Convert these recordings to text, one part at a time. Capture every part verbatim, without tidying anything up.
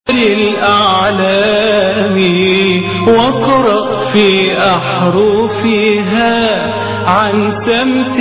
للأعلام واقرأ في أحرفها عن سمت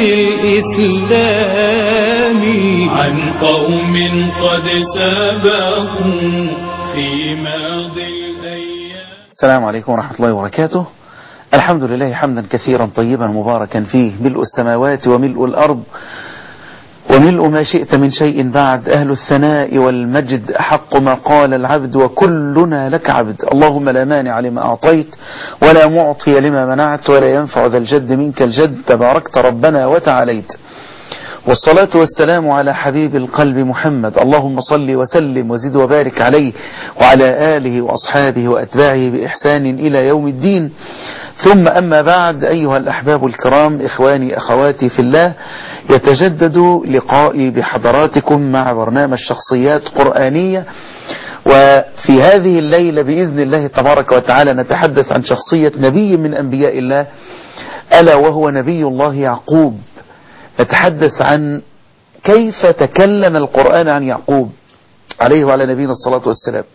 الإسلام عن قوم قد سبقوا في ماضي الأيام. السلام عليكم ورحمة الله وبركاته. الحمد لله حمدا كثيرا طيبا مباركا فيه، ملء السماوات وملء الأرض وملء ما شئت من شيء بعد، أهل الثناء والمجد أحق ما قال العبد وكلنا لك عبد. اللهم لا مانع لما أعطيت ولا معطي لما منعت ولا ينفع ذا الجد منك الجد، تباركت ربنا وتعاليت. والصلاة والسلام على حبيب القلب محمد، اللهم صل وسلم وزد وبارك عليه وعلى آله وأصحابه وأتباعه بإحسان إلى يوم الدين. ثم أما بعد، أيها الأحباب الكرام، إخواني أخواتي في الله، يتجدد لقائي بحضراتكم مع برنامج شخصيات قرآنية. وفي هذه الليلة بإذن الله تبارك وتعالى نتحدث عن شخصية نبي من أنبياء الله، ألا وهو نبي الله يعقوب. نتحدث عن كيف تكلم القرآن عن يعقوب عليه وعلى نبينا الصلاة والسلام.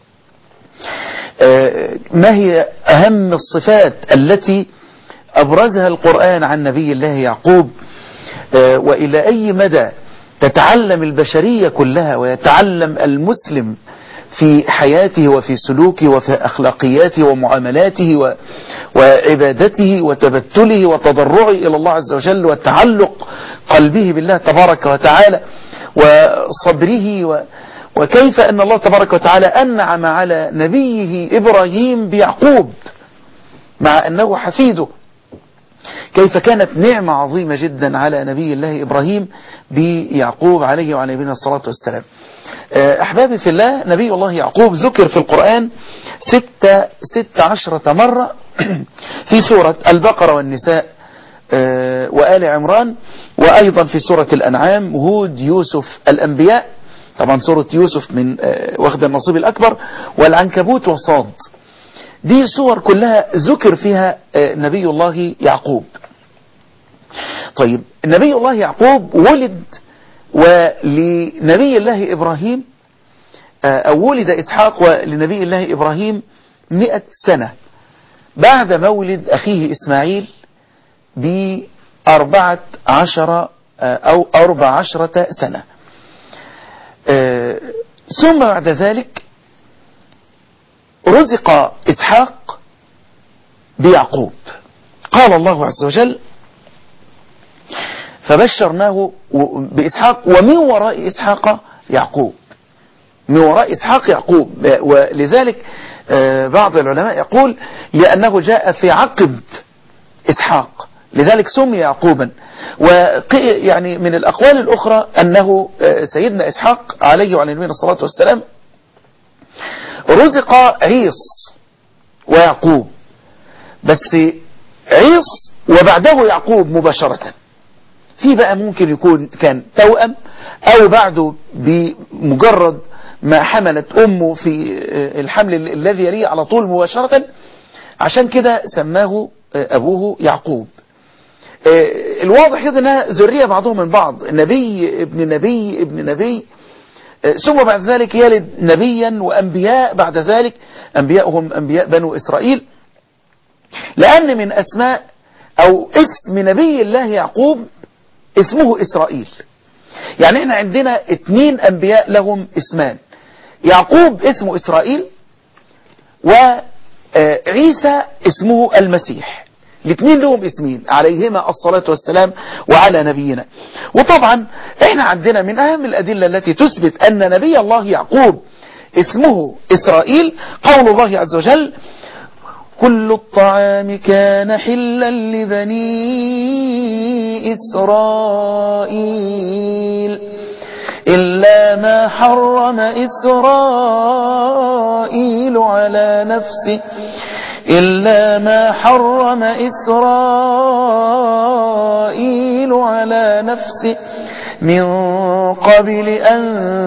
ما هي أهم الصفات التي أبرزها القرآن عن نبي الله يعقوب، وإلى أي مدى تتعلم البشرية كلها ويتعلم المسلم في حياته وفي سلوكه وفي أخلاقياته ومعاملاته وعبادته وتبتله وتضرعه إلى الله عز وجل وتعلق قلبه بالله تبارك وتعالى وصبره و وكيف أن الله تبارك وتعالى أنعم على نبيه إبراهيم بيعقوب مع أنه حفيده. كيف كانت نعمة عظيمة جدا على نبي الله إبراهيم بيعقوب عليه وعلى نبينا الصلاة والسلام. أحبابي في الله، نبي الله يعقوب ذكر في القرآن ستة, ستة عشرة مرة في سورة البقرة والنساء وآل عمران، وأيضا في سورة الأنعام، هود، يوسف، الأنبياء. طبعا سورة يوسف من واخد النصيب الأكبر، والعنكبوت وصاد. دي سور كلها ذكر فيها نبي الله يعقوب. طيب، نبي الله يعقوب ولد، ولنبي الله إبراهيم أو ولد إسحاق ولنبي الله إبراهيم مئة سنة بعد مولد أخيه إسماعيل بأربعة عشر أو أربع عشرة سنة. ثم بعد ذلك رزق إسحاق بيعقوب. قال الله عز وجل: فبشرناه بإسحاق ومن وراء إسحاق يعقوب. من وراء إسحاق يعقوب، ولذلك بعض العلماء يقول لأنه جاء في عقب إسحاق لذلك سمي يعقوبا. ويعني من الأقوال الأخرى أنه سيدنا إسحاق عليه وعلى نبينا الصلاة والسلام رزق عيص ويعقوب، بس عيص وبعده يعقوب مباشرة. في بقى ممكن يكون كان توأم، أو بعده بمجرد ما حملت أمه في الحمل الذي يليه على طول مباشرة، عشان كده سماه أبوه يعقوب. الواضح كده أنها ذرية بعضهم من بعض، نبي ابن نبي ابن نبي، ثم بعد ذلك يلد نبيا وأنبياء بعد ذلك، أنبياءهم أنبياء بنو إسرائيل. لأن من أسماء أو اسم نبي الله يعقوب اسمه إسرائيل. يعني احنا عندنا اتنين أنبياء لهم اسمان، يعقوب اسمه إسرائيل، وعيسى اسمه المسيح. الاثنين لهم اسمين عليهما الصلاة والسلام وعلى نبينا. وطبعا احنا عندنا من اهم الادلة التي تثبت ان نبي الله يعقوب اسمه اسرائيل قول الله عز وجل: كل الطعام كان حلا لبني إسرائيل إلا ما حرم إسرائيل على نفسه إلا ما حرم إسرائيل على نفسه من قبل أن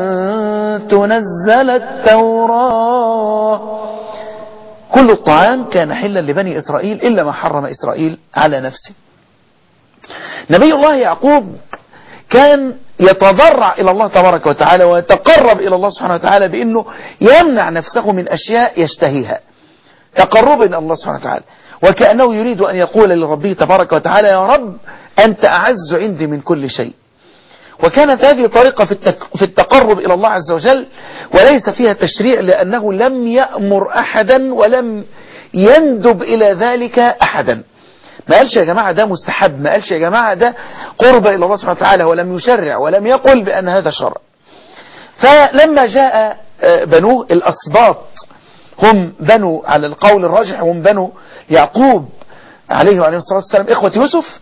تنزل التوراة. كل الطعام كان حلا لبني إسرائيل إلا ما حرم إسرائيل على نفسه. نبي الله يعقوب كان يتضرع إلى الله تبارك وتعالى ويتقرب إلى الله سبحانه وتعالى بأنه يمنع نفسه من أشياء يشتهيها تقربا إلى الله سبحانه وتعالى، وكأنه يريد أن يقول لربه تبارك وتعالى يا رب أنت أعز عندي من كل شيء. وكانت هذه طريقة في التقرب إلى الله عز وجل، وليس فيها تشريع، لأنه لم يأمر أحدا ولم يندب إلى ذلك أحدا. ما قالش يا جماعة ده مستحب، ما قالش يا جماعة ده قرب إلى الله سبحانه وتعالى، ولم يشرع ولم يقل بأن هذا شرع. فلما جاء بنوه الأسباط، هم بنو على القول الراجح هم بنو يعقوب عليه وعليه الصلاة والسلام إخوة يوسف،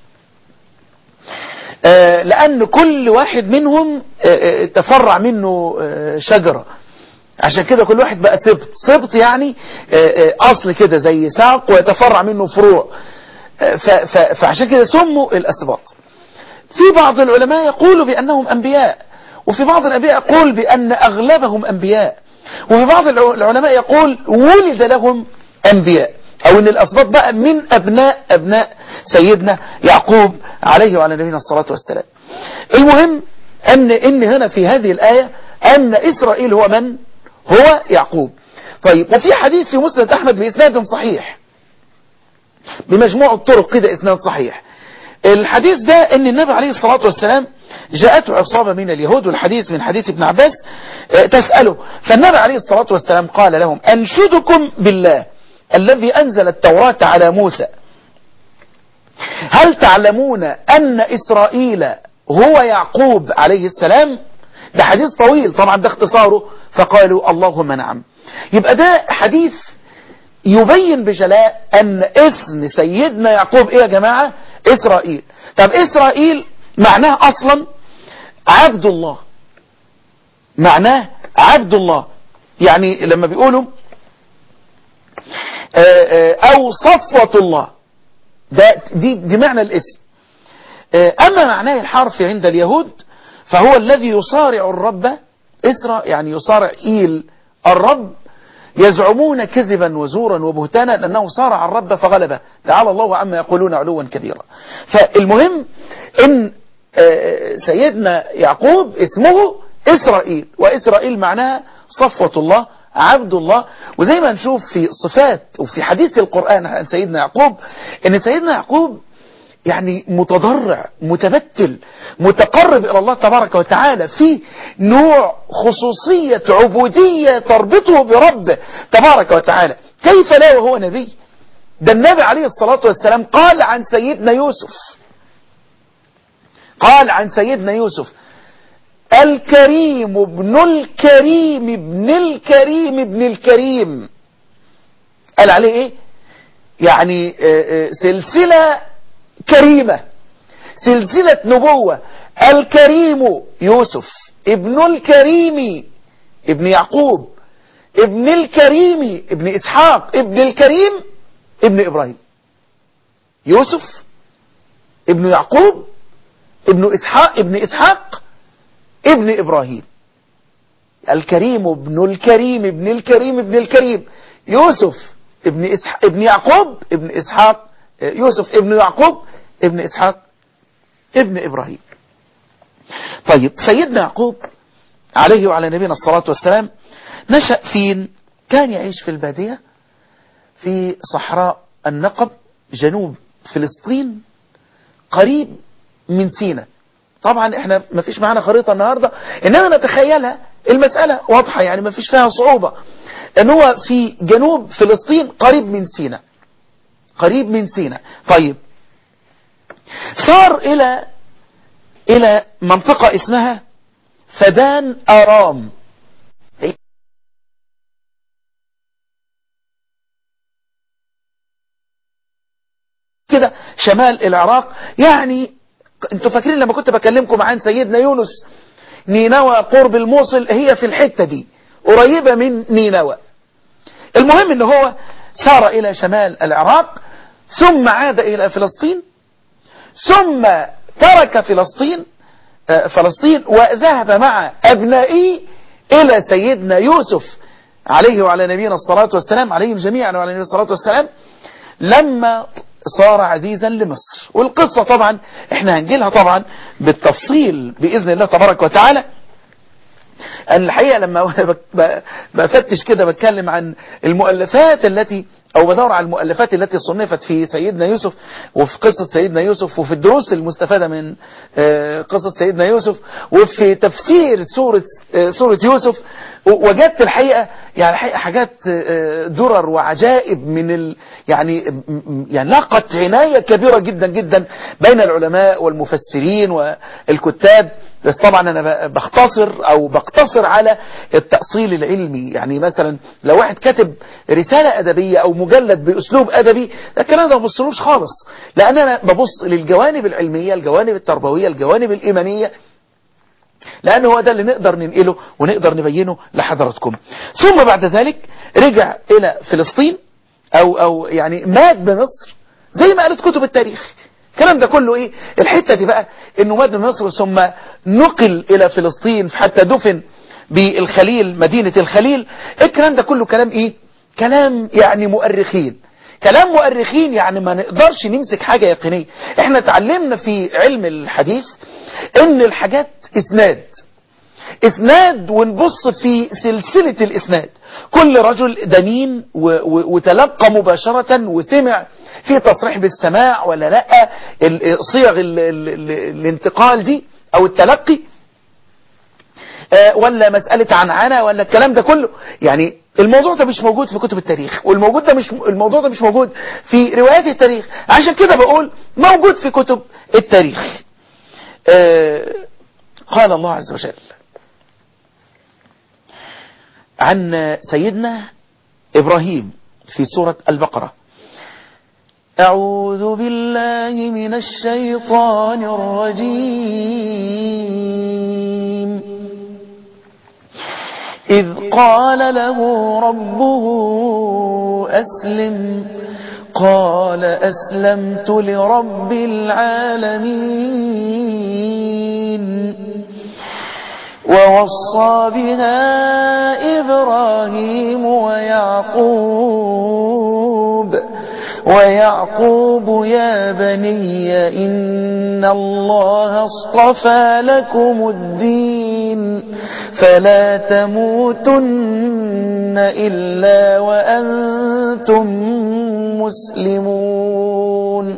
لأن كل واحد منهم تفرع منه شجرة، عشان كده كل واحد بقى سبط. سبط يعني أصل كده زي ساق ويتفرع منه فروع، فعشان كده سموا الأسباط. في بعض العلماء يقولوا بأنهم أنبياء، وفي بعض الأنبياء يقول بأن أغلبهم أنبياء، وفي بعض العلماء يقول ولد لهم أنبياء، أو أن الأسباط بقى من أبناء أبناء سيدنا يعقوب عليه وعلى نبينا الصلاة والسلام. المهم أن إن هنا في هذه الآية أن إسرائيل هو من؟ هو يعقوب. طيب، وفي حديث في مسند أحمد بإسناد صحيح بمجموع الطرق كده إسناد صحيح. الحديث ده أن النبي عليه الصلاة والسلام جاءته عصابة من اليهود، والحديث من حديث ابن عباس تسأله، فالنبي عليه الصلاة والسلام قال لهم أنشدكم بالله الذي أنزل التوراة على موسى هل تعلمون أن إسرائيل هو يعقوب عليه السلام؟ ده حديث طويل طبعا، ده اختصاره، فقالوا اللهم نعم. يبقى ده حديث يبين بجلاء أن اسم سيدنا يعقوب إيه يا جماعة؟ إسرائيل. طب إسرائيل معناه أصلا عبد الله، معناه عبد الله، يعني لما بيقولوا أو صفوة الله، ده دي, دي معنى الاسم. أما معناه الحرف عند اليهود فهو الذي يصارع الرب، إسرى يعني يصارع إيل الرب، يزعمون كذبا وزورا وبهتانا أنه صارع الرب فغلبه، تعالى الله عما يقولون علوا كبيرا. فالمهم إن سيدنا يعقوب اسمه إسرائيل، وإسرائيل معناها صفوة الله، عبد الله. وزي ما نشوف في صفات وفي حديث القرآن عن سيدنا يعقوب ان سيدنا يعقوب يعني متضرع متبتل متقرب الى الله تبارك وتعالى، في نوع خصوصية عبودية تربطه بربه تبارك وتعالى. كيف لا وهو نبي؟ ده النبي عليه الصلاة والسلام قال عن سيدنا يوسف، قال عن سيدنا يوسف الكريم ابن الكريم ابن الكريم ابن الكريم. قال عليه ايه؟ يعني سلسلة كريمة، سلسلة نبوة. الكريم يوسف ابن الكريم ابن يعقوب ابن الكريم ابن إسحاق ابن الكريم ابن إبراهيم. يوسف ابن يعقوب ابن إسحاق ابن إسحاق ابن إبراهيم. الكريم ابن الكريم ابن الكريم ابن الكريم. يوسف ابن إسحاق ابن يعقوب ابن إسحاق يوسف ابن يعقوب ابن إسحاق ابن إبراهيم. طيب، سيدنا يعقوب عليه وعلى نبينا الصلاة والسلام نشأ فين؟ كان يعيش في البادية في صحراء النقب جنوب فلسطين قريب من سيناء. طبعا احنا ما فيش معانا خريطة النهاردة، انما نتخيلها، المسألة واضحة يعني ما فيش فيها صعوبة، ان هو في جنوب فلسطين قريب من سيناء، قريب من سيناء. طيب، صار الى الى منطقة اسمها فدان ارام، كده شمال العراق. يعني انتوا فاكرين لما كنت بكلمكم عن سيدنا يونس نينوى قرب الموصل، هي في الحتة دي قريبة من نينوى. المهم ان هو سار الى شمال العراق، ثم عاد الى فلسطين، ثم ترك فلسطين فلسطين وذهب مع ابنائه الى سيدنا يوسف عليه وعلى نبينا الصلاة والسلام، عليهم جميعا وعلى نبينا الصلاة والسلام. لما صار عزيزا لمصر. والقصة طبعا احنا هنجيلها طبعا بالتفصيل بإذن الله تبارك وتعالى. أنا الحقيقة لما بفتش كده بتكلم عن المؤلفات التي أو بدور على المؤلفات التي صنفت في سيدنا يوسف وفي قصة سيدنا يوسف وفي الدروس المستفادة من قصة سيدنا يوسف وفي تفسير سورة سورة يوسف، وجدت الحقيقة يعني حاجات درر وعجائب من ال يعني يعني لاقت عناية كبيرة جدا جدا بين العلماء والمفسرين والكتاب. بس طبعا أنا بختصر أو بقتصر على التأصيل العلمي. يعني مثلا لو واحد كتب رسالة أدبية أو مجلد بأسلوب أدبي، الكلام ده ما ببصلوش خالص، لأن أنا ببص للجوانب العلمية، الجوانب التربوية، الجوانب الإيمانية، لأن هو ده اللي نقدر ننقله ونقدر نبينه لحضراتكم. ثم بعد ذلك رجع إلى فلسطين أو أو يعني مات بمصر زي ما قالت كتب التاريخ. الكلام ده كله ايه الحتة دي بقى؟ انه مات بمصر ثم نقل الى فلسطين حتى دفن بالخليل، مدينة الخليل. الكلام ده كله كلام ايه؟ كلام يعني مؤرخين، كلام مؤرخين، يعني ما نقدرش نمسك حاجة يقينية. احنا اتعلمنا في علم الحديث ان الحاجات اسناد اسناد ونبص في سلسلة الاسناد. كل رجل دمين وتلقى مباشرة وسمع في تصريح بالسماع ولا لا، صيغ الانتقال دي او التلقي ولا مسألة عنعنة ولا الكلام ده كله. يعني الموضوع ده مش موجود في كتب التاريخ، والموجود ده مش الموضوع ده مش موجود في روايات التاريخ. عشان كده بقول موجود في كتب التاريخ. قال الله عز وجل عن سيدنا إبراهيم في سورة البقرة: أعوذ بالله من الشيطان الرجيم إذ قال له ربه أسلم قال أسلمت لرب العالمين ووصى بها إبراهيم ويعقوب ويعقوب يا بني إن الله اصطفى لكم الدين فلا تموتن إلا وأنتم مسلمون.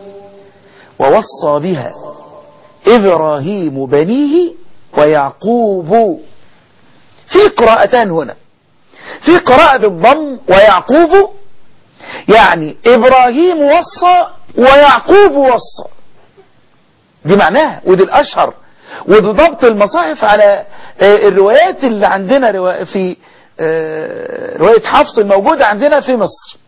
ووصى بها إبراهيم بنيه ويعقوب. في قراءتان هنا، في قراءة بالضم ويعقوب، يعني إبراهيم وصى ويعقوب وصى، دي معناها ودي الأشهر، ودي ضبط المصاحف على الروايات اللي عندنا في رواية حفص الموجودة عندنا في مصر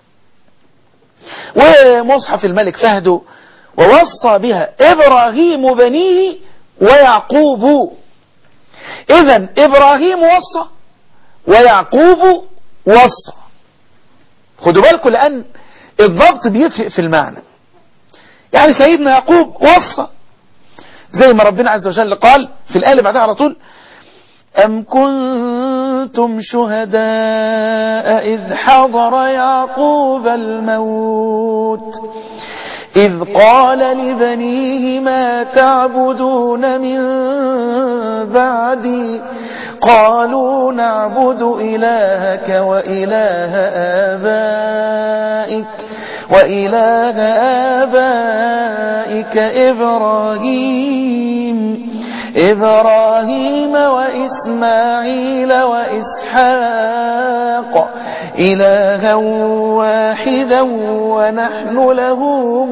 ومصحف الملك فهد. ووصى بها إبراهيم بنيه ويعقوب. إذن إبراهيم وصى ويعقوب وصى. خدوا بالكم لأن الضبط بيفرق في المعنى. يعني سيدنا يعقوب وصى زي ما ربنا عز وجل قال في الآية اللي بعدها على طول: أم كنتم شهداء إذ حضر يعقوب الموت إذ قال لبنيه ما تعبدون من بعدي قالوا نعبد إلهك وإله آبائك وإله آبائك إبراهيم إبراهيم وإسماعيل وإسحاق إلها واحدا ونحن له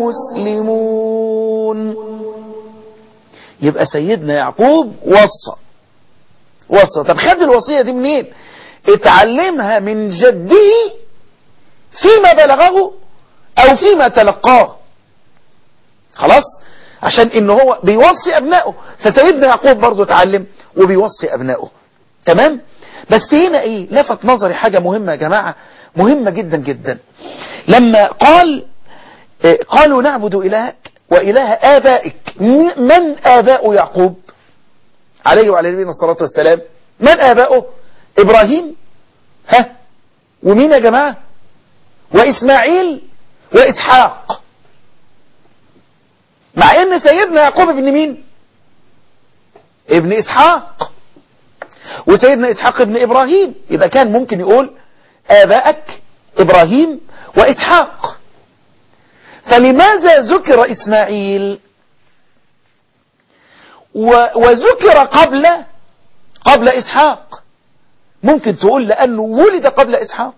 مسلمون. يبقى سيدنا يعقوب وصى وصى. طب خد الوصية دي منين؟ اتعلمها من جده فيما بلغه او فيما تلقاه. خلاص، عشان انه هو بيوصي ابنائه، فسيدنا يعقوب برضه اتعلم وبيوصي ابنائه. تمام؟ بس هنا ايه لفت نظري حاجة مهمة يا جماعة، مهمة جدا جدا. لما قال إيه قالوا نعبد إلهك وإله آبائك. من آباء يعقوب عليه وعلى نبينا الصلاة والسلام؟ من آباؤه؟ إبراهيم، ها، ومين يا جماعة؟ وإسماعيل وإسحاق. مع ان سيدنا يعقوب ابن مين؟ ابن اسحاق، وسيدنا اسحاق ابن ابراهيم، يبقى كان ممكن يقول آبائك ابراهيم واسحاق. فلماذا ذكر اسماعيل وذكر قبل قبل اسحاق؟ ممكن تقول لانه ولد قبل اسحاق.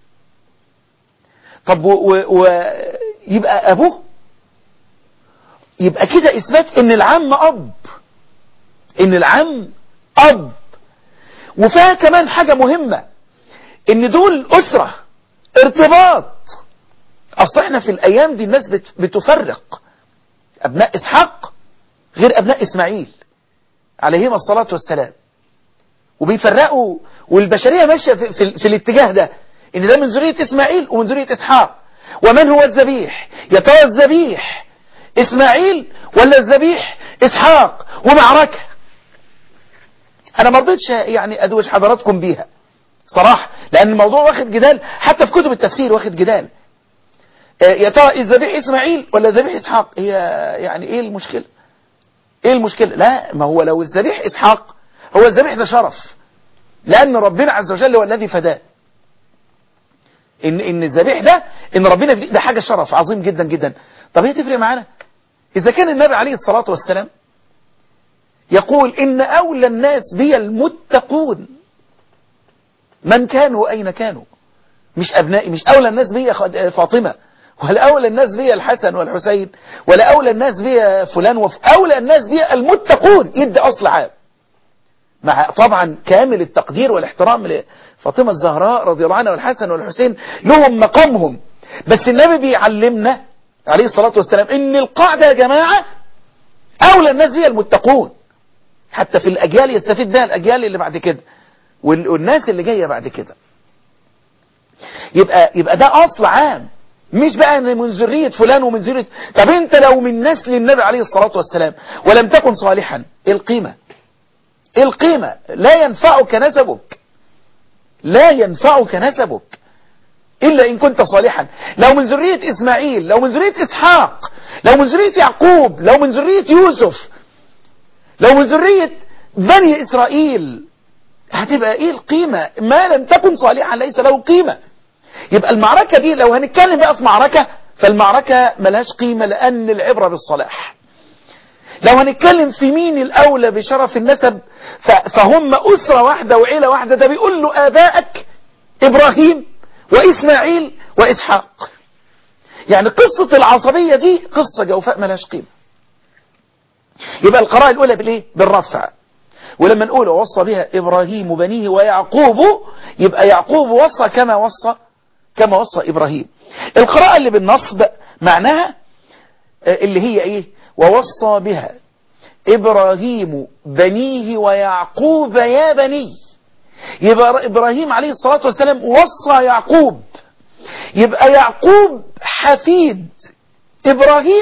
طب ويبقى ابوه، يبقى كده اثبات ان العم اب، ان العم اب. وفيها كمان حاجة مهمة، ان دول اسرة، ارتباط. اصل احنا في الايام دي الناس بتفرق ابناء اسحاق غير ابناء اسماعيل عليهما الصلاة والسلام، وبيفرقوا، والبشرية ماشية في, في, في الاتجاه ده، ان ده من ذرية اسماعيل ومن ذرية اسحاق. ومن هو الذبيح؟ يا ترى الذبيح اسماعيل ولا الذبيح اسحاق؟ ومعركة انا ما رضيتش يعني ادوش حضراتكم بيها صراحة، لان الموضوع واخد جدال، حتى في كتب التفسير واخد جدال. يا ترى الذبيح اسماعيل ولا الذبيح اسحاق؟ هي يعني ايه المشكلة؟ ايه المشكلة؟ لا، ما هو لو الذبيح اسحاق، هو الذبيح ده شرف، لان ربنا عز وجل هو الذي فداه. ان ان الذبيح ده، ان ربنا فداه، ده حاجة شرف عظيم جدا جدا. طب هي تفرق معانا اذا كان النبي عليه الصلاة والسلام يقول ان اولى الناس بي المتقون، من كانوا اين كانوا؟ مش ابنائي، مش اولى الناس بي فاطمة، ولا اولى الناس بي الحسن والحسين، ولا اولى الناس بي فلان، واولى الناس بي المتقون. يدي اصل عام، مع طبعا كامل التقدير والاحترام لفاطمة الزهراء رضي الله عنها والحسن والحسين، لهم مقامهم. بس النبي بيعلمنا عليه الصلاة والسلام ان القاعدة يا جماعة اولى الناس بي المتقون، حتى في الاجيال يستفيد بها الاجيال اللي بعد كده والناس اللي جاية بعد كده. يبقى يبقى ده اصل عام، مش بقى ان من ذرية فلان ومن ذرية. طب انت لو من نسل النبي عليه الصلاة والسلام ولم تكن صالحا، ايه القيمة؟ ايه القيمة؟ لا ينفعك نسبك، لا ينفعك نسبك الا ان كنت صالحا. لو من ذرية اسماعيل، لو من ذرية اسحاق، لو من ذرية يعقوب، لو من ذرية يوسف، لو من ذرية بني اسرائيل، هتبقى ايه القيمة؟ ما لم تكن صالحا ليس له قيمة. يبقى المعركة دي لو هنتكلم بقى في معركة، فالمعركة ملهاش قيمة، لأن العبرة بالصلاح. لو هنتكلم في مين الأولى بشرف النسب، فهم أسرة واحدة وعيلة واحدة. ده بيقول له آبائك إبراهيم وإسماعيل وإسحاق. يعني قصة العصبية دي قصة جوفاء ملهاش قيمة. يبقى القراءة الأولى بالإيه؟ بالرفع. ولما نقول ووصى بها إبراهيم بنيه ويعقوب، يبقى يعقوب وصى كما وصى كما وصى إبراهيم. القراءة اللي بالنصب معناها اللي هي إيه؟ ووصى بها إبراهيم بنيه ويعقوب يا بني. يبقى إبراهيم عليه الصلاة والسلام وصى يعقوب، يبقى يعقوب حفيد إبراهيم،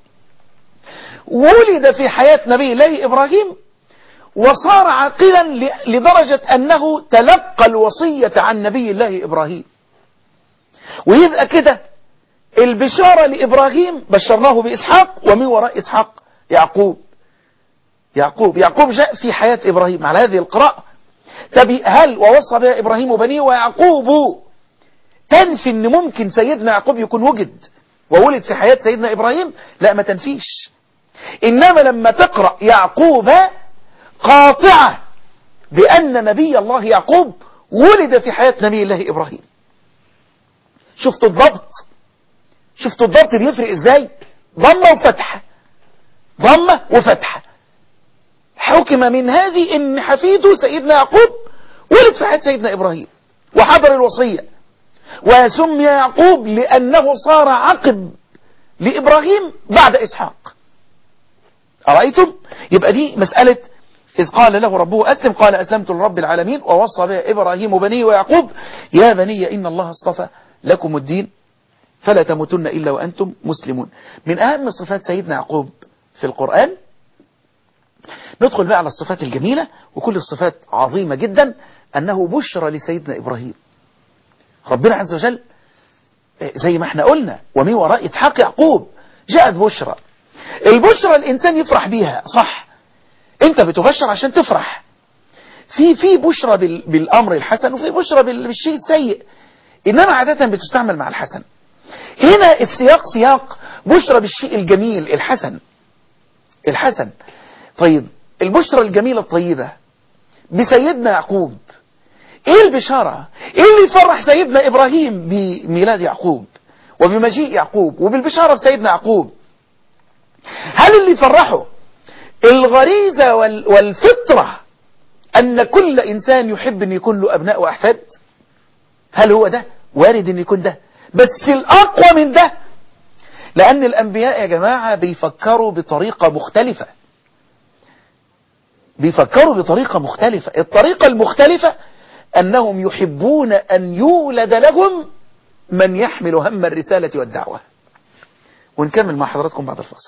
ولد في حياة نبي الله إبراهيم، وصار عاقلا لدرجة أنه تلقى الوصية عن نبي الله إبراهيم. ويبقى كده البشارة لإبراهيم بشرناه بإسحاق، ومن وراء إسحاق يعقوب. يعقوب يعقوب جاء في حياة إبراهيم على هذه القراءة. طب هل ووصى بها إبراهيم بنيه ويعقوب تنفي أن ممكن سيدنا يعقوب يكون وجد وولد في حياة سيدنا إبراهيم؟ لا، ما تنفيش. إنما لما تقرأ يعقوب قاطعة بأن نبي الله يعقوب ولد في حياة نبي الله إبراهيم. شفتوا الضبط؟ شفتوا الضبط بيفرق إزاي؟ ضمة وفتحة، ضمة وفتحة. حكم من هذه إن حفيده سيدنا يعقوب ولد في حياة سيدنا إبراهيم وحضر الوصية، وسمي يعقوب لأنه صار عقب لإبراهيم بعد إسحاق. أرأيتم؟ يبقى دي مسألة إذ قال له ربه أسلم قال أسلمت لرب العالمين، ووصى بها إبراهيم بنيه ويعقوب يا بني إن الله اصطفى لكم الدين فلا تموتن إلا وأنتم مسلمون. من أهم صفات سيدنا يعقوب في القرآن. ندخل بقى على الصفات الجميلة، وكل الصفات عظيمة جدا، أنه بشرى لسيدنا إبراهيم. ربنا عز وجل زي ما احنا قلنا ومن وراء إسحاق يعقوب، جاءت بشرى. البشرى الإنسان يفرح بيها صح، أنت بتبشر عشان تفرح. في في بشرى بالأمر الحسن وفي بشرى بالشيء السيء، إنما عادة بتستعمل مع الحسن. هنا السياق سياق بشرى بالشيء الجميل الحسن الحسن. طيب البشرى الجميلة الطيبة بسيدنا يعقوب، ايه البشارة؟ ايه اللي يفرح سيدنا إبراهيم بميلاد يعقوب وبمجيء يعقوب وبالبشارة بسيدنا يعقوب؟ هل اللي يفرحه الغريزة والفطرة أن كل إنسان يحب أن يكون له أبناء وأحفاد؟ هل هو ده؟ وارد أن يكون ده، بس الأقوى من ده لأن الأنبياء يا جماعة بيفكروا بطريقة مختلفة، بيفكروا بطريقة مختلفة. الطريقة المختلفة أنهم يحبون أن يولد لهم من يحمل هم الرسالة والدعوة. ونكمل مع حضراتكم بعد الفاصل.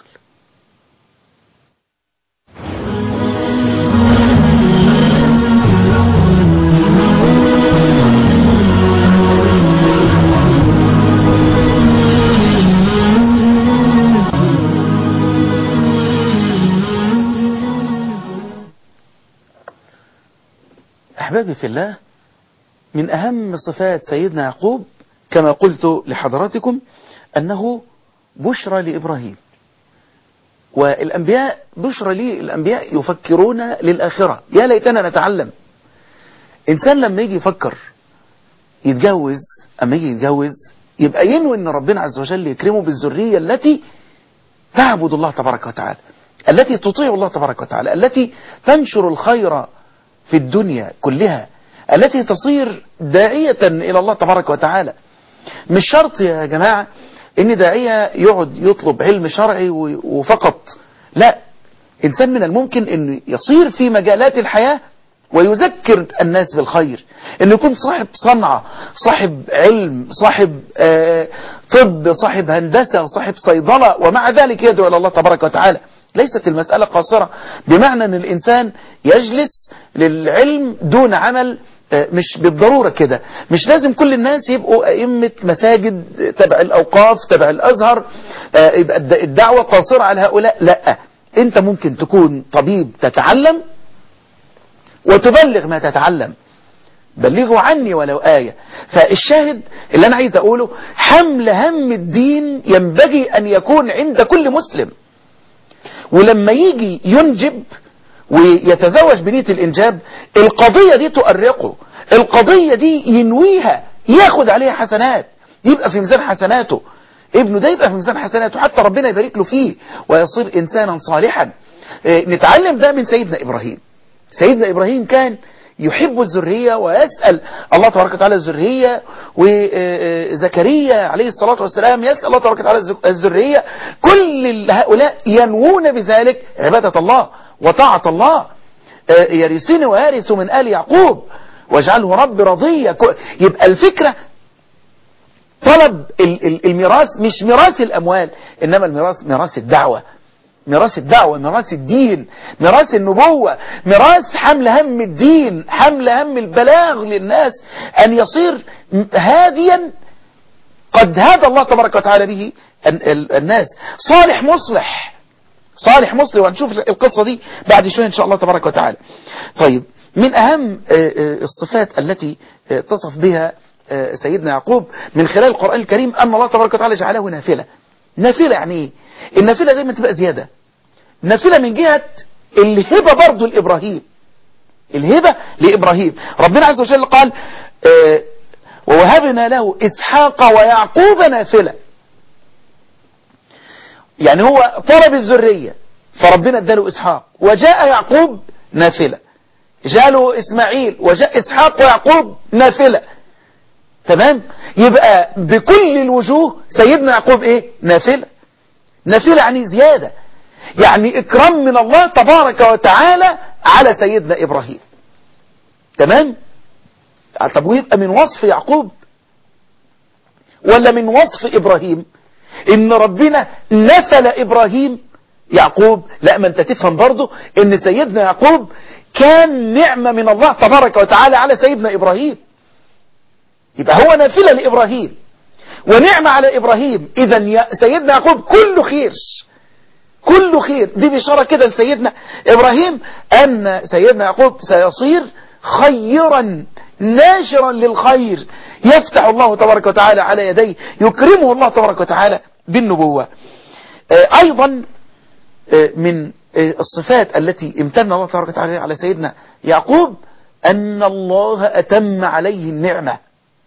أحبابي في الله، من أهم صفات سيدنا يعقوب كما قلت لحضراتكم أنه بشرى لإبراهيم. والأنبياء بشرى لي، الأنبياء يفكرون للآخرة. يا ليتنا نتعلم. إنسان لما يجي يفكر يتجوز، أما يجي يتجوز يبقى ينوي أن ربنا عز وجل يكرمه بالذرية التي تعبد الله تبارك وتعالى، التي تطيع الله تبارك وتعالى، التي تنشر الخير في الدنيا كلها، التي تصير داعية إلى الله تبارك وتعالى. مش شرط يا جماعة إن داعية يقعد يطلب علم شرعي وفقط، لا، إنسان من الممكن أن يصير في مجالات الحياة ويذكر الناس بالخير، أن يكون صاحب صنعة، صاحب علم، صاحب آه طب، صاحب هندسة، صاحب صيدلة، ومع ذلك يدعو إلى الله تبارك وتعالى. ليست المسألة قاصرة بمعنى أن الإنسان يجلس للعلم دون عمل، مش بالضرورة كده. مش لازم كل الناس يبقوا أئمة مساجد تبع الأوقاف تبع الأزهر، يبقى الدعوة قاصرة على هؤلاء، لا، أنت ممكن تكون طبيب تتعلم وتبلغ ما تتعلم، بلغوا عني ولو آية. فالشاهد اللي أنا عايز أقوله، حمل هم الدين ينبغي أن يكون عند كل مسلم. ولما يجي ينجب ويتزوج بنية الإنجاب، القضية دي تؤرقه، القضية دي ينويها، ياخد عليها حسنات، يبقى في ميزان حسناته، ابنه ده يبقى في ميزان حسناته، حتى ربنا يبارك له فيه ويصير إنسانا صالحا. نتعلم ده من سيدنا إبراهيم. سيدنا إبراهيم كان يحب الذرية ويسأل الله تبارك وتعالى الذرية، وزكريا عليه الصلاة والسلام يسأل الله تبارك وتعالى الذرية. كل هؤلاء ينوون بذلك عبادة الله وطاعة الله. يرثني ويرث من آل يعقوب واجعله رب رضيا. يبقى الفكرة طلب الميراث، مش ميراث الأموال، إنما الميراث ميراث الدعوة، ميراث الدعوة، ميراث الدين، ميراث النبوة، ميراث حمل هم الدين، حمل هم البلاغ للناس، أن يصير هاديا قد هدى الله تبارك وتعالى به الناس، صالح مصلح، صالح مصلح. وهنشوف القصة دي بعد شوية إن شاء الله تبارك وتعالى. طيب، من أهم الصفات التي تصف بها سيدنا يعقوب من خلال القرآن الكريم أن الله تبارك وتعالى جعله نافلة. نافلة يعني إيه؟ النافلة دايما تبقى زيادة. نافلة من جهة الهبة برضو لإبراهيم، الهبة لإبراهيم. ربنا عز وجل قال آه ووهبنا له إسحاق ويعقوب نافلة، يعني هو طلب الذرية فربنا اداله إسحاق، وجاء يعقوب نافلة، جاء له إسماعيل وجاء إسحاق ويعقوب نافلة. تمام؟ يبقى بكل الوجوه سيدنا يعقوب إيه؟ نافلة. نافلة يعني زيادة، يعني إكرام من الله تبارك وتعالى على سيدنا إبراهيم. تمام؟ طب ويبقى من وصف يعقوب ولا من وصف إبراهيم إن ربنا نسل إبراهيم يعقوب؟ لا، ما أنت تفهم برضو إن سيدنا يعقوب كان نعمة من الله تبارك وتعالى على سيدنا إبراهيم، يبقى هو نافلة لإبراهيم ونعمة على إبراهيم. إذن سيدنا يعقوب كله خير، كله خير. دي بشارة كده لسيدنا إبراهيم أن سيدنا يعقوب سيصير خيرا ناشرا للخير، يفتح الله تبارك وتعالى على يديه، يكرمه الله تبارك وتعالى بالنبوة. أيضا من الصفات التي امتن الله تبارك وتعالى على سيدنا يعقوب أن الله أتم عليه النعمة.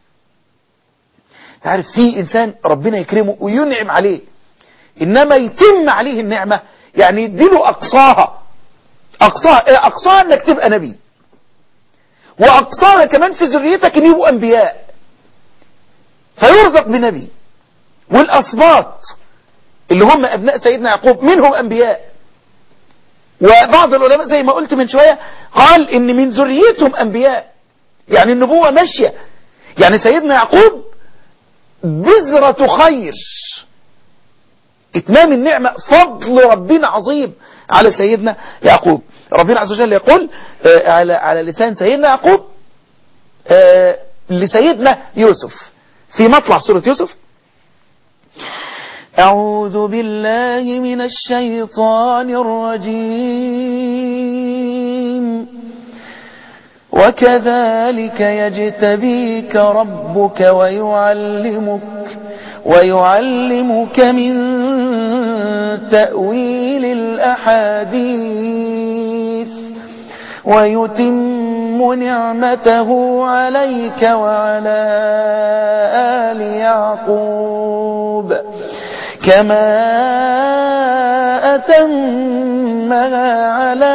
تعرف في إنسان ربنا يكرمه وينعم عليه، إنما يتم عليه النعمة يعني يديله أقصاها. أقصاها أقصاها أنك تبقى نبي، وأقصاها كمان في ذريتك أن يبقوا أنبياء، فيرزق بنبي. والأسباط اللي هم أبناء سيدنا يعقوب منهم أنبياء، وبعض العلماء زي ما قلت من شوية قال إن من ذريتهم أنبياء، يعني النبوة ماشية. يعني سيدنا يعقوب بذرة خير، إتمام النعمة، فضل ربنا عظيم على سيدنا يعقوب. ربنا عز وجل يقول آه على على لسان سيدنا يعقوب آه لسيدنا يوسف في مطلع سورة يوسف: أعوذ بالله من الشيطان الرجيم وكذلك يجتبيك ربك ويعلمك ويعلمك من تأويل الأحاديث ويتم نعمته عليك وعلى آل يعقوب كما أتمها على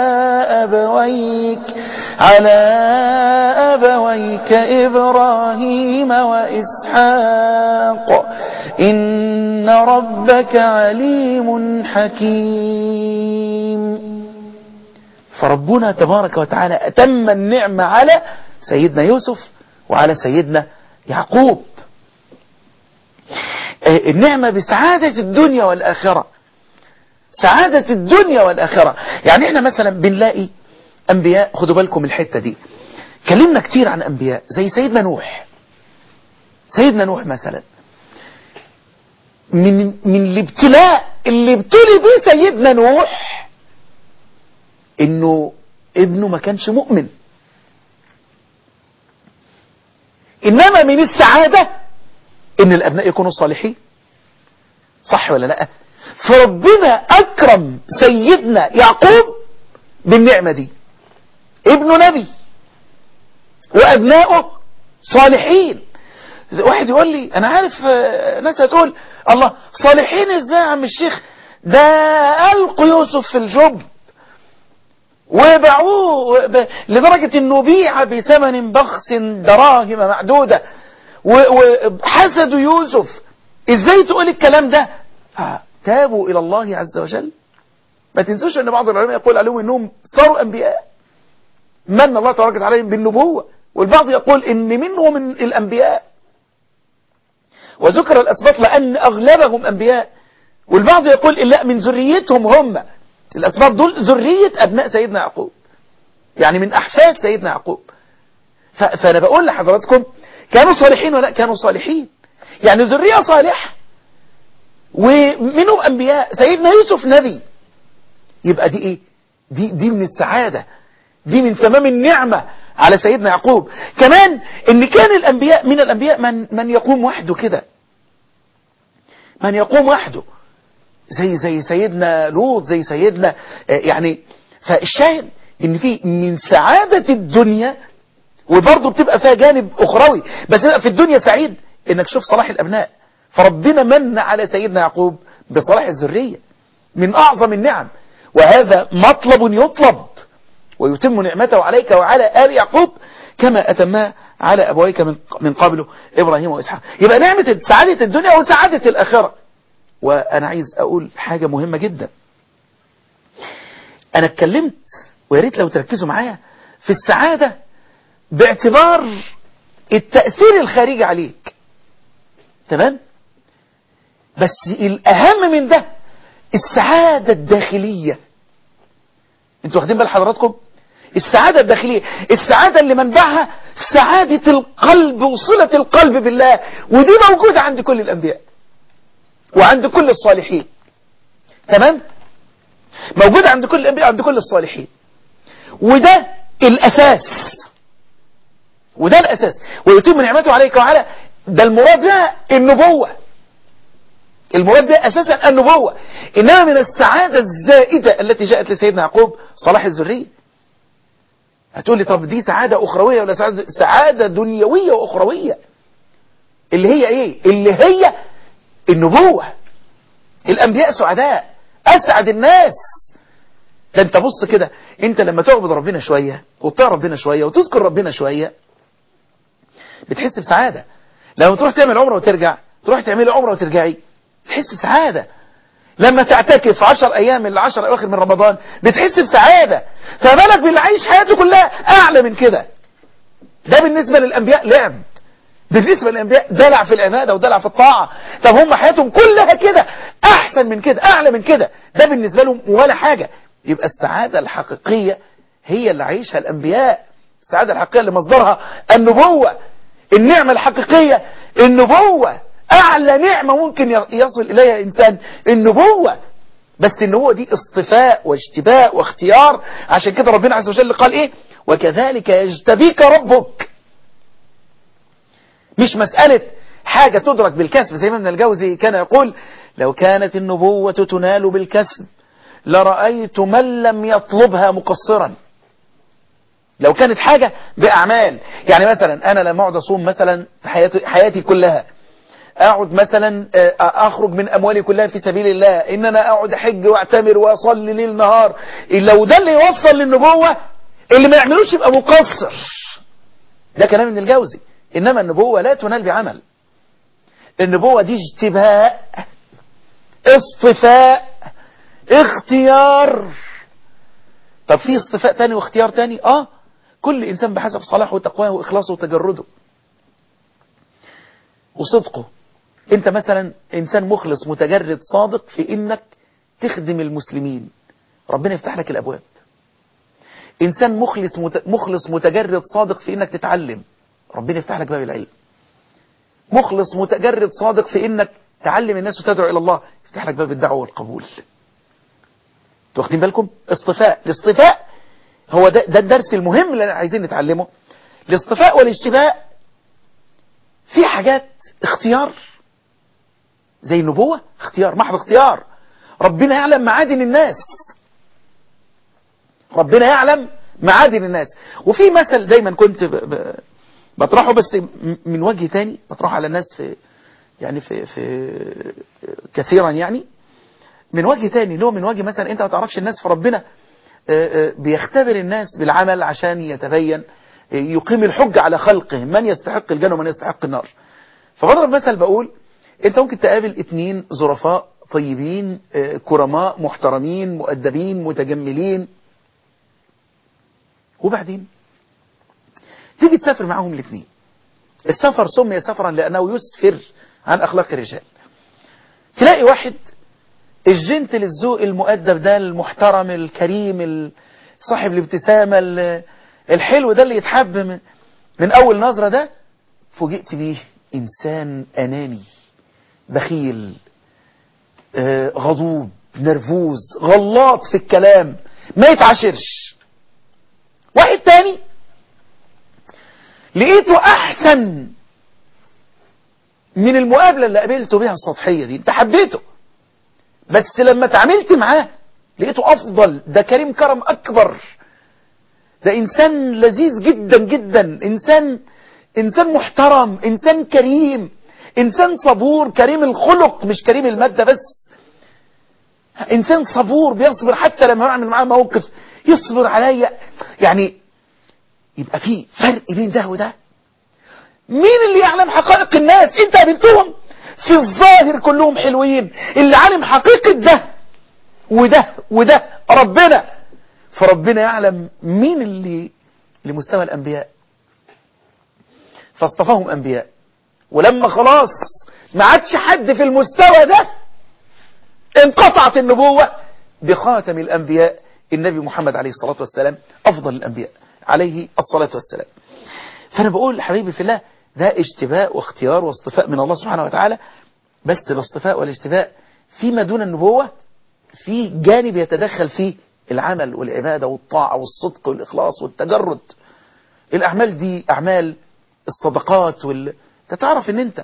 أبويك على أبويك إبراهيم وإسحاق إن ربك عليم حكيم. فربنا تبارك وتعالى أتم النعمة على سيدنا يوسف وعلى سيدنا يعقوب، النعمة بسعادة الدنيا والآخرة، سعادة الدنيا والآخرة. يعني احنا مثلا بنلاقي أنبياء، خدوا بالكم الحتة دي، كلمنا كتير عن أنبياء زي سيدنا نوح. سيدنا نوح مثلا من من الابتلاء اللي ابتلي به سيدنا نوح انه ابنه ما كانش مؤمن، انما من السعادة ان الابناء يكونوا صالحين. صح ولا لا؟ فربنا اكرم سيدنا يعقوب بالنعمة دي، ابنه نبي وابنائه صالحين. واحد يقول لي انا عارف ناس هتقول الله صالحين ازاي يا عم الشيخ، ده ألقوا يوسف في الجب وباعوه لدرجة انه بيع بثمن بخس دراهم معدودة وحسدوا يوسف. ازاي تقول الكلام ده؟ آه. تابوا الى الله عز وجل. ما تنسوش ان بعض العلماء يقول عليهم انهم صاروا انبياء، من الله تبارك عليهم بالنبوة، والبعض يقول ان منهم من الانبياء، وذكر الاسباط لان اغلبهم انبياء، والبعض يقول لا من ذريتهم هم الاسباط دول ذرية ابناء سيدنا يعقوب، يعني من احفاد سيدنا يعقوب. فانا بقول لحضراتكم كانوا صالحين ولا كانوا صالحين، يعني ذرية صالحة ومنهم انبياء. سيدنا يوسف نبي، يبقى دي ايه؟ دي دي من السعادة، دي من تمام النعمة على سيدنا يعقوب. كمان ان كان الانبياء من الانبياء من من يقوم وحده كده، من يقوم وحده زي زي سيدنا لوط، زي سيدنا يعني. فالشاهد ان في من سعادة الدنيا، وبرضه بتبقى فيها جانب اخروي، بس بقى في الدنيا سعيد انك تشوف صلاح الابناء. فربنا من على سيدنا يعقوب بصلاح الذرية، من اعظم النعم، وهذا مطلب يطلب، ويتم نعمته عليك وعلى آل يعقوب كما أتمها على أبويك من من قبله إبراهيم وإسحاق. يبقى نعمة سعادة الدنيا وسعادة الآخرة. وأنا عايز أقول حاجة مهمة جدا. أنا اتكلمت ويا ريت لو تركزوا معايا في السعادة باعتبار التأثير الخارجي عليك، تمام؟ بس الأهم من ده السعادة الداخلية. انتوا واخدين بال حضراتكم؟ السعادة الداخلية، السعادة اللي منبعها سعادة القلب وصلة القلب بالله، ودي موجودة عند كل الأنبياء وعند كل الصالحين. تمام؟ موجود عند كل الأنبياء، عند كل الصالحين. وده الأساس، وده الأساس. ويتم نعمته عليك وعلى، ده المراد بها النبوة، المراد بها أساسا النبوة. إنما من السعادة الزائدة التي جاءت لسيدنا يعقوب صلاح الذرية. هتقول لي طب دي سعادة أخروية ولا سعادة؟ سعادة دنيوية وأخروية. اللي هي إيه؟ اللي هي النبوة. الأنبياء سعداء، أسعد الناس. ده أنت بص كده، أنت لما تعبد ربنا شوية وتطيع ربنا شوية وتذكر ربنا شوية بتحس بسعادة. لما تروح تعمل عمرة وترجع، تروح تعمل عمرة وترجعي بتحس بسعادة. لما تعتكف عشر أيام من العشر أواخر من رمضان بتحس بسعادة. فبالك باللي عايش حياته كلها أعلى من كده. ده بالنسبة للأنبياء لعب، بالنسبة للأنبياء دلع في العبادة ودلع في الطاعة. طب هم حياتهم كلها كده، أحسن من كده، أعلى من كده، ده بالنسبة لهم ولا حاجة. يبقى السعادة الحقيقية هي اللي عايشها الأنبياء، السعادة الحقيقية اللي مصدرها النبوة. النعمة الحقيقية النبوة، أعلى نعمة ممكن يصل إليها إنسان النبوة. بس النبوة دي اصطفاء واجتباء واختيار. عشان كده ربنا عز وجل قال إيه؟ وكذلك يجتبيك ربك. مش مسألة حاجة تدرك بالكسب، زي ما ابن الجوزي كان يقول لو كانت النبوة تنال بالكسب لرأيت من لم يطلبها مقصرا. لو كانت حاجة بأعمال، يعني مثلا أنا لما أقعد أصوم مثلا في حياتي, حياتي كلها، أقعد مثلا أخرج من أموالي كلها في سبيل الله، إن أنا أقعد أحج وأعتمر وأصلي ليل نهار، لو ده اللي يوصل للنبوة اللي ما يعملوش يبقى مقصر. ده كلام ابن الجوزي. إنما النبوة لا تنال بعمل، النبوة دي اجتباء، اصطفاء، اختيار. طب في اصطفاء تاني واختيار تاني؟ آه كل إنسان بحسب صلاحه وتقواه وإخلاصه وتجرده وصدقه. انت مثلا انسان مخلص متجرد صادق في انك تخدم المسلمين، ربنا يفتح لك الابواب. انسان مخلص مخلص متجرد صادق في انك تتعلم، ربنا يفتح لك باب العلم. مخلص متجرد صادق في انك تعلم الناس وتدعو الى الله، يفتح لك باب الدعوه والقبول. واخدين بالكم؟ اصطفاء. الاصطفاء هو ده, ده الدرس المهم اللي عايزين نتعلمه. الاصطفاء والاجتباء في حاجات اختيار، زي النبوة اختيار، محض اختيار. ربنا يعلم معادن الناس، ربنا يعلم معادن الناس. وفي مثل دايما كنت ب... ب... بطرحه بس من وجه تاني، بطرحه على الناس في يعني في في كثيرا، يعني من وجه تاني، اللي هو من وجه مثلا انت ما تعرفش الناس، فربنا بيختبر الناس بالعمل عشان يتبين، يقيم الحجة على خلقه من يستحق الجنة ومن يستحق النار. فبضرب مثل بقول انت ممكن تقابل اتنين ظرفاء طيبين كرماء محترمين مؤدبين متجملين، وبعدين تيجي تسافر معاهم الاثنين. السفر سمي سفرا لأنه يسفر عن أخلاق الرجال. تلاقي واحد الجنتل الذوق المؤدب ده، المحترم الكريم صاحب الابتسامة الحلو ده اللي يتحب من, من أول نظرة، ده فوجئت بيه إنسان أناني بخيل آه، غضوب نرفوز غلاط في الكلام ما يتعاشرش. واحد تاني لقيته أحسن من المقابلة اللي قابلته بها السطحية دي، انت حبيته بس لما تعاملت معاه لقيته أفضل، ده كريم كرم أكبر، ده إنسان لذيذ جدا جدا، إنسان إنسان محترم، إنسان كريم، إنسان صبور كريم الخلق، مش كريم المادة بس، إنسان صبور بيصبر حتى لما يعمل معاه موقف يصبر عليا. يعني يبقى في فرق بين ده وده. مين اللي يعلم حقائق الناس؟ انت قابلتهم في الظاهر كلهم حلوين، اللي عالم حقيقة ده وده وده ربنا. فربنا يعلم مين اللي لمستوى الأنبياء فاصطفاهم أنبياء. ولما خلاص ما عادش حد في المستوى ده انقطعت النبوة بخاتم الأنبياء النبي محمد عليه الصلاة والسلام أفضل الأنبياء عليه الصلاة والسلام. فأنا بقول حبيبي في الله ده اشتباء واختيار واصطفاء من الله سبحانه وتعالى. بس الاصطفاء والاجتباء فيما دون النبوة في جانب يتدخل فيه العمل والعبادة والطاعة والصدق والإخلاص والتجرد. الأعمال دي أعمال الصدقات وال... تعرف ان انت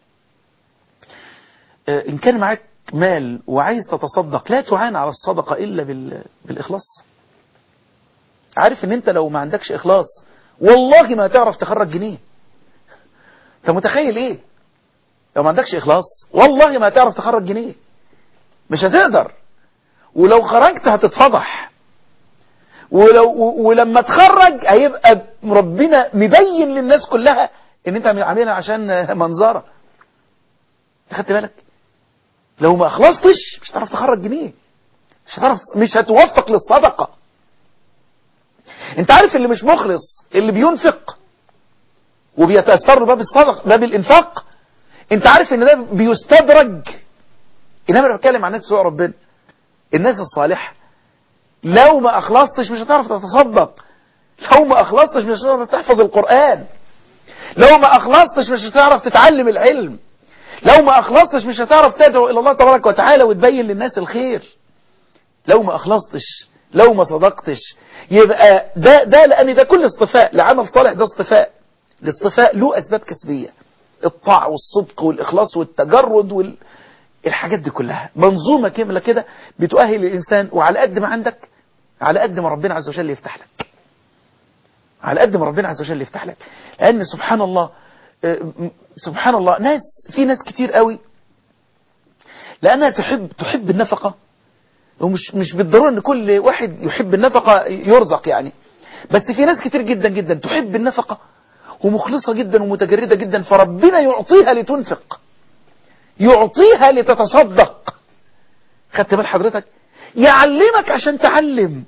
ان كان معاك مال وعايز تتصدق لا تعان على الصدقة إلا بال... بالإخلاص. عارف ان انت لو ما عندكش إخلاص والله ما هتعرف تخرج جنيه. انت متخيل ايه؟ لو ما عندكش إخلاص والله ما هتعرف تخرج جنيه، مش هتقدر، ولو خرجت هتتفضح، ولو ولما تخرج هيبقى ربنا مبين للناس كلها ان انت عاملها عشان منظره. خدت بالك؟ لو ما اخلصتش مش هتعرف تخرج جنيه، مش هتعرف، مش هتوفق للصدقه. انت عارف اللي مش مخلص اللي بينفق وبيتأثر له باب الصدق باب الانفاق، انت عارف ان ده بيستدرج. انما انا بتكلم عن الناس بتوع ربنا، الناس الصالحه، لو ما اخلصتش مش هتعرف تتصدق، لو ما اخلصتش مش هتعرف تحفظ القرآن، لو ما اخلصتش مش هتعرف تتعلم العلم، لو ما اخلصتش مش هتعرف تدعو الى الله تبارك وتعالى وتبين للناس الخير. لو ما اخلصتش، لو ما صدقتش، يبقى ده ده لان ده كل اصطفاء لعمل صالح، ده اصطفاء. الاصطفاء له اسباب كسبيه، الطاعه والصدق والاخلاص والتجرد وال الحاجات دي كلها منظومه كامله كده بتؤهل الانسان. وعلى قد ما عندك على قد ما ربنا عز وجل يفتح لك، على قد ما ربنا عز وجل يفتح لك. لأن سبحان الله سبحان الله ناس في ناس كتير قوي لأنها تحب تحب النفقة، ومش مش بالضرورة ان كل واحد يحب النفقة يرزق يعني، بس في ناس كتير جدا جدا تحب النفقة ومخلصة جدا ومتجردة جدا، فربنا يعطيها لتنفق، يعطيها لتتصدق. خدت بال حضرتك؟ يعلمك عشان تعلم،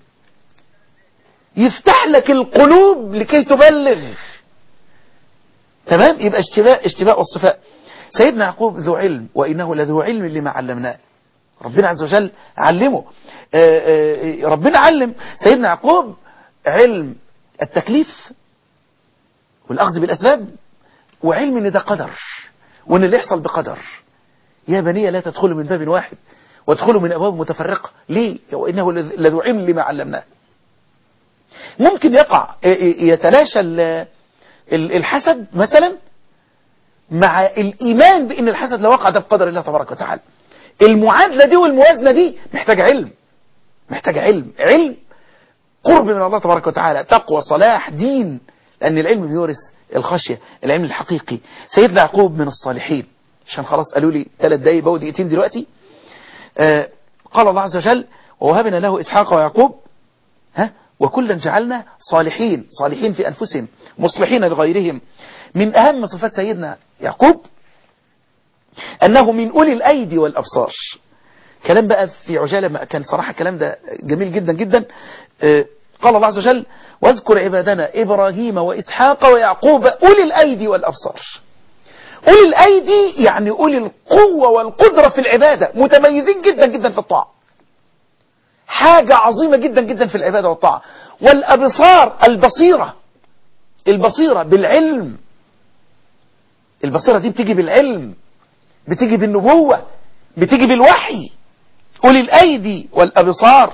يفتح لك القلوب لكي تبلغ. تمام؟ يبقى اشتباء اشتباء والصفاء. سيدنا يعقوب ذو علم وإنه لذو علم لما علمناه. ربنا عز وجل علمه. آآ آآ ربنا علم سيدنا يعقوب علم التكليف والأخذ بالأسباب، وعلم ان ده قدر، وان اللي يحصل بقدر. يا بني لا تدخلوا من باب واحد وادخلوا من أبواب متفرقة. ليه؟ وإنه لذو علم لما علمناه. ممكن يقع يتلاشى الحسد مثلا مع الإيمان بأن الحسد لو وقع ده بقدر الله تبارك وتعالى. المعادلة دي والموازنة دي محتاج علم، محتاج علم علم قرب من الله تبارك وتعالى، تقوى، صلاح، دين، لأن العلم بيورث الخشية، العلم الحقيقي. سيدنا يعقوب من الصالحين. عشان خلاص قالوا لي ثلاث دقايق بقوا دقيقتين دلوقتي. آه قال الله عز وجل ووهبنا له إسحاق ويعقوب ها وكلا جعلنا صالحين، صالحين في أنفسهم مصلحين لغيرهم. من أهم صفات سيدنا يعقوب أنه من أولي الأيدي والأبصار. كلام بقى في عجالة، ما كان صراحة الكلام ده جميل جدا جدا. آه قال الله عز وجل واذكر عبادنا إبراهيم وإسحاق ويعقوب أولي الأيدي والأبصار. أولي الأيدي يعني أولي القوة والقدرة في العبادة، متميزين جدا جدا في الطاعة، حاجة عظيمة جدا جدا في العبادة والطاعة. والأبصار البصيرة، البصيرة بالعلم، البصيرة دي بتيجي بالعلم، بتيجي بالنبوة، بتيجي بالوحي. أولي الأيدي والأبصار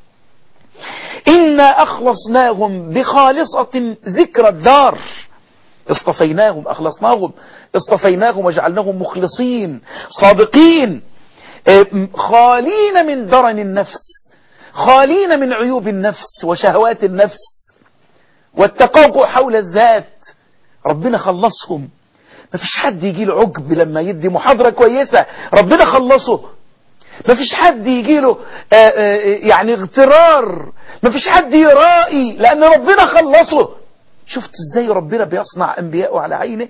إنا أخلصناهم بخالصة ذكر الدار. اصطفيناهم، أخلصناهم، اصطفيناهم وجعلناهم مخلصين صادقين، خالين من درن النفس، خالين من عيوب النفس وشهوات النفس والتقاقع حول الذات. ربنا خلصهم. ما فيش حد يجي له عجب لما يدي محاضرة كويسة، ربنا خلصه. ما فيش حد يجي له يعني اغترار، ما فيش حد يرائي، لأن ربنا خلصه. شفتوا ازاي ربنا بيصنع أنبياءه على عينه؟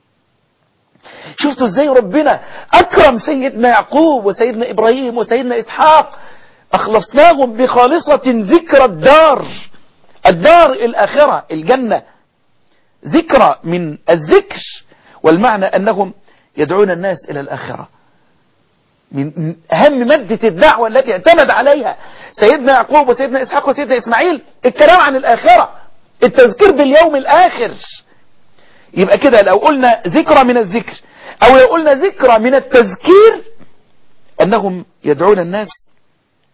شفتوا ازاي ربنا أكرم سيدنا يعقوب وسيدنا إبراهيم وسيدنا إسحاق؟ أخلصناهم بخالصة ذكر الدار، الدار الآخرة، الجنة. ذكرى من الذكر، والمعنى أنهم يدعون الناس إلى الآخرة. من أهم مادة الدعوة التي اعتمد عليها سيدنا يعقوب وسيدنا إسحاق وسيدنا إسماعيل الكلام عن الآخرة، التذكير باليوم الآخر. يبقى كده لو قلنا ذكرى من الذكر أو لو قلنا ذكرى من التذكير، أنهم يدعون الناس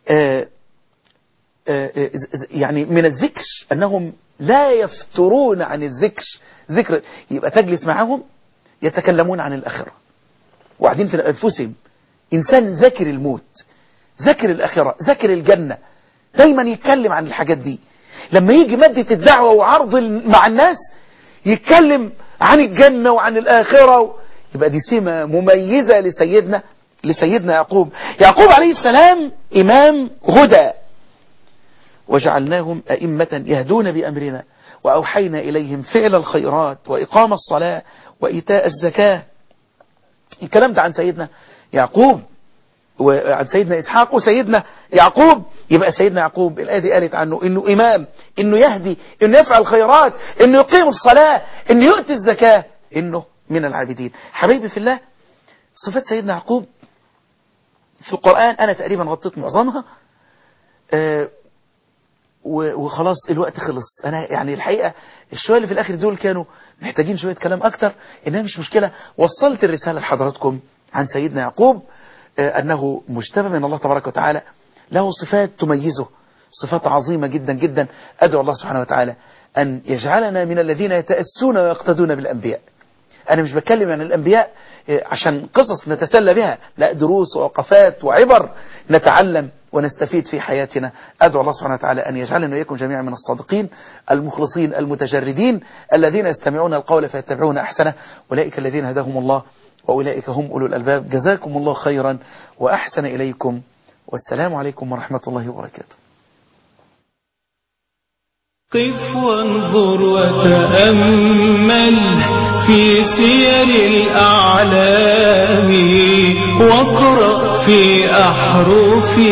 آآ آآ يعني من الذكر أنهم لا يفترون عن الذكر. ذكر يبقى تجلس معهم يتكلمون عن الآخرة وقاعدين في أنفسهم. إنسان ذاكر الموت، ذاكر الآخرة، ذاكر الجنة، دايما يتكلم عن الحاجات دي. لما يجي مادة الدعوة وعرض مع الناس يتكلم عن الجنة وعن الآخرة، يبقى دي سمة مميزة لسيدنا لسيدنا يعقوب. يعقوب عليه السلام إمام هدى، وجعلناهم أئمة يهدون بأمرنا وأوحينا إليهم فعل الخيرات وإقام الصلاة وإيتاء الزكاة. الكلام ده عن سيدنا يعقوب وعن سيدنا إسحاق وسيدنا يعقوب. يبقى سيدنا يعقوب الآية دي قالت عنه إنه إمام، إنه يهدي، إنه يفعل الخيرات، إنه يقيم الصلاة، إنه يؤتي الزكاة، إنه من العابدين. حبايبي في الله، صفات سيدنا يعقوب في القرآن أنا تقريبا غطيت معظمها. أه وخلاص الوقت خلص. أنا يعني الحقيقة الشوية اللي في الآخر دول كانوا محتاجين شوية كلام أكتر، إنها مش مشكلة. وصلت الرسالة لحضراتكم عن سيدنا يعقوب، أه أنه مجتبى من الله تبارك وتعالى، له صفات تميزه، صفات عظيمة جدا جدا. أدعو الله سبحانه وتعالى أن يجعلنا من الذين يتأسون ويقتدون بالأنبياء. أنا مش بتكلم عن الأنبياء عشان قصص نتسلى بها، لا، دروس ووقفات وعبر نتعلم ونستفيد في حياتنا. أدعو الله سبحانه وتعالى أن يجعلنا وإياكم جميعا من الصادقين المخلصين المتجردين الذين يستمعون القول فيتبعون أحسنه، أولئك الذين هداهم الله وأولئك هم أولو الألباب. جزاكم الله خيرا وأحسن إليكم، والسلام عليكم ورحمة الله وبركاته. قف وانظر وتأمل في سير الأعلام واقرأ في أحرف